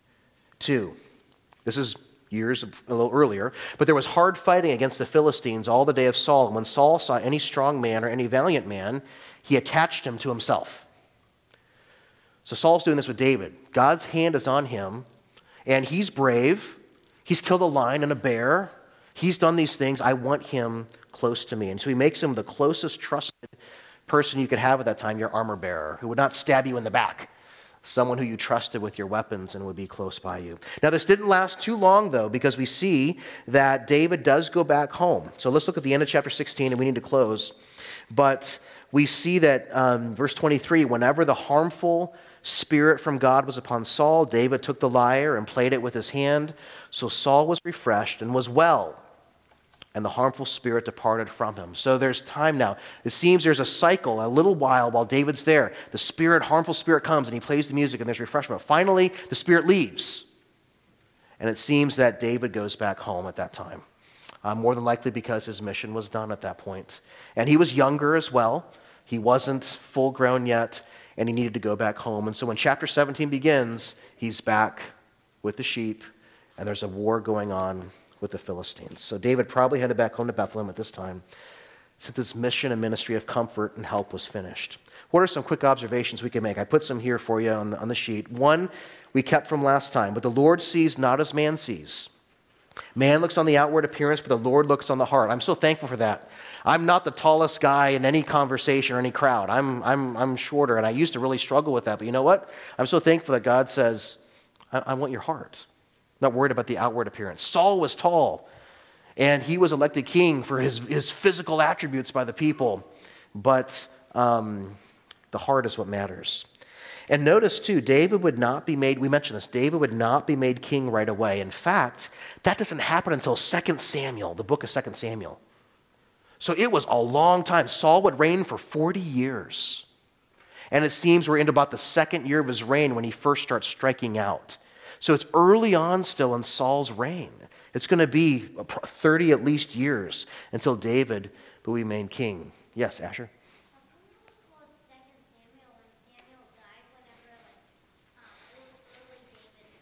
This is years a little earlier. But there was hard fighting against the Philistines all the day of Saul. And when Saul saw any strong man or any valiant man, he attached him to himself. So Saul's doing this with David. God's hand is on him, and he's brave. He's killed a lion and a bear. He's done these things. I want him close to me. And so he makes him the closest trusted person you could have at that time, your armor bearer, who would not stab you in the back. Someone who you trusted with your weapons and would be close by you. Now, this didn't last too long, though, because we see that David does go back home. So let's look at the end of chapter sixteen, and we need to close. But we see that, um, verse twenty-three, whenever the harmful spirit from God was upon Saul, David took the lyre and played it with his hand. So Saul was refreshed and was well, and the harmful spirit departed from him. So there's time now. It seems there's a cycle, a little while while David's there. The spirit, harmful spirit comes and he plays the music and there's refreshment. Finally, the spirit leaves. And it seems that David goes back home at that time. Uh, more than likely because his mission was done at that point. And he was younger as well. He wasn't full grown yet and he needed to go back home. And so when chapter seventeen begins, he's back with the sheep and there's a war going on with the Philistines. So David probably headed back home to Bethlehem at this time, since his mission and ministry of comfort and help was finished. What are some quick observations we can make? I put some here for you on the, on the sheet. One, we kept from last time, but the Lord sees not as man sees. Man looks on the outward appearance, but the Lord looks on the heart. I'm so thankful for that. I'm not the tallest guy in any conversation or any crowd. I'm, I'm, I'm shorter, and I used to really struggle with that. But you know what? I'm so thankful that God says, I, I want your heart. Not worried about the outward appearance. Saul was tall, and he was elected king for his, his physical attributes by the people. But um, the heart is what matters. And notice, too, David would not be made, we mentioned this, David would not be made king right away. In fact, that doesn't happen until Second Samuel, the book of Second Samuel. So it was a long time. Saul would reign for forty years. And it seems we're into about the second year of his reign when he first starts striking out. So it's early on still in Saul's reign. It's going to be thirty at least years until David will be made king. Yes, Asher? How come it was called Second Samuel when Samuel died whenever like, um, it was early David's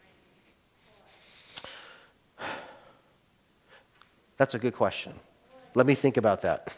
reign? Or, That's a good question. Let me think about that.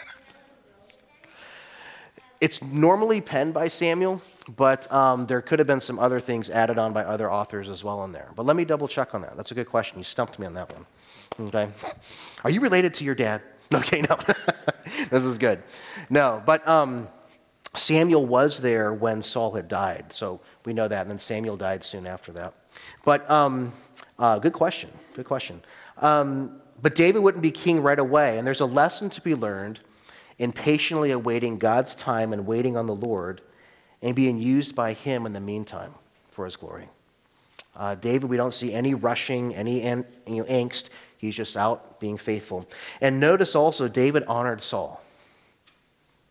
It's normally penned by Samuel, but um, there could have been some other things added on by other authors as well in there. But let me double check on that. That's a good question. You stumped me on that one. Okay. Are you related to your dad? Okay, no. This is good. No, but um, Samuel was there when Saul had died. So we know that. And then Samuel died soon after that. But um, uh, good question. Good question. Um, but David wouldn't be king right away. And there's a lesson to be learned in patiently awaiting God's time and waiting on the Lord and being used by him in the meantime for his glory. Uh, David, we don't see any rushing, any an, you know, angst. He's just out being faithful. And notice also, David honored Saul.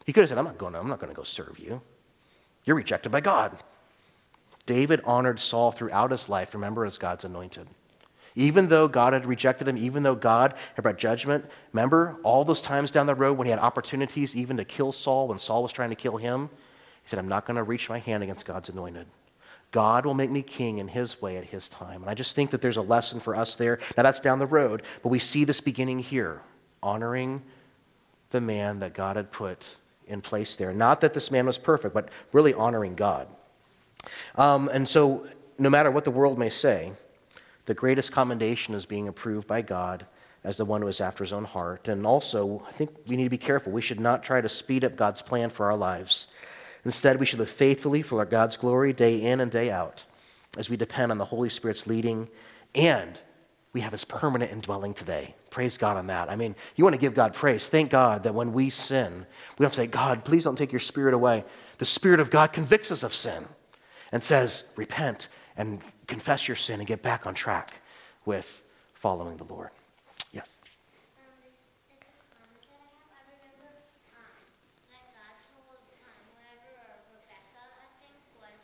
He could have said, I'm not going to, I'm not going to go serve you. You're rejected by God. David honored Saul throughout his life, remember, as God's anointed. Even though God had rejected him, even though God had brought judgment, remember all those times down the road when he had opportunities even to kill Saul, when Saul was trying to kill him, he said, I'm not going to reach my hand against God's anointed. God will make me king in his way at his time. And I just think that there's a lesson for us there. Now that's down the road, but we see this beginning here, honoring the man that God had put in place there. Not that this man was perfect, but really honoring God. Um, and so no matter what the world may say, the greatest commendation is being approved by God as the one who is after his own heart. And also, I think we need to be careful. We should not try to speed up God's plan for our lives. Instead, we should live faithfully for God's glory day in and day out as we depend on the Holy Spirit's leading, and we have his permanent indwelling today. Praise God on that. I mean, you want to give God praise. Thank God that when we sin, we don't have to say, God, please don't take your Spirit away. The Spirit of God convicts us of sin and says, repent and confess your sin and get back on track with following the Lord. Yes? Um, this, it's a comment that I have. I remember um, that God told um, whoever, or Rebecca, I think, was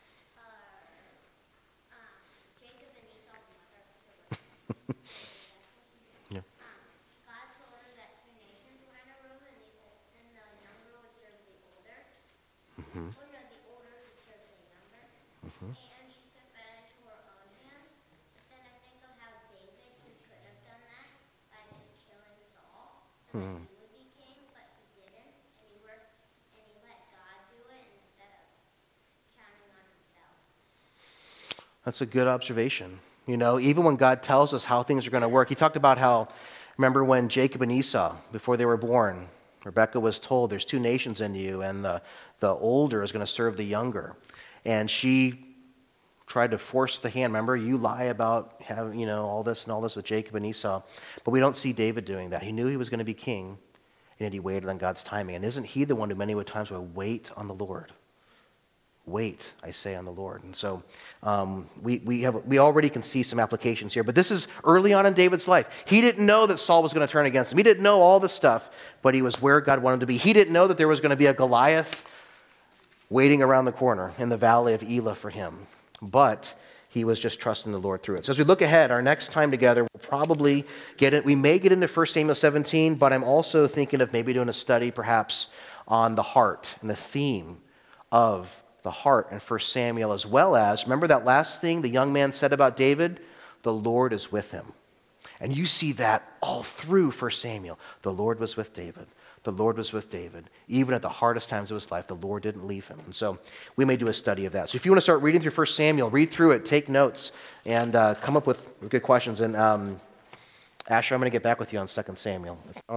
her, um, Jacob and Esau's mother. Yeah. Um, God told her that two nations were in a room, and the, ol- and the younger would serve the older. Mm-hmm. Or no, the older would serve the younger. And she took that into her own hands. But then I think of how David, he could have done that by just killing Saul, so that he would be king, but he didn't. And he worked, and he let God do it instead of counting on himself. That's a good observation. You know, even when God tells us how things are going to work, he talked about how, remember when Jacob and Esau, before they were born, Rebekah was told there's two nations in you, and the, the older is going to serve the younger. And she tried to force the hand. Remember, you lie about having, you know, all this and all this with Jacob and Esau. But we don't see David doing that. He knew he was going to be king, and yet he waited on God's timing. And isn't he the one who many times will wait on the Lord? Wait, I say, on the Lord. And so um, we, we, have, we already can see some applications here. But this is early on in David's life. He didn't know that Saul was going to turn against him. He didn't know all this stuff, but he was where God wanted him to be. He didn't know that there was going to be a Goliath waiting around the corner in the valley of Elah for him. But he was just trusting the Lord through it. So as we look ahead, our next time together, we'll probably get it. We may get into First Samuel seventeen, but I'm also thinking of maybe doing a study perhaps on the heart and the theme of the heart in First Samuel, as well as, remember that last thing the young man said about David? The Lord is with him. And you see that all through First Samuel. The Lord was with David. The Lord was with David. Even at the hardest times of his life, the Lord didn't leave him. And so we may do a study of that. So if you want to start reading through First Samuel, read through it, take notes, and uh, come up with good questions. And um, Asher, I'm going to get back with you on Second Samuel. It's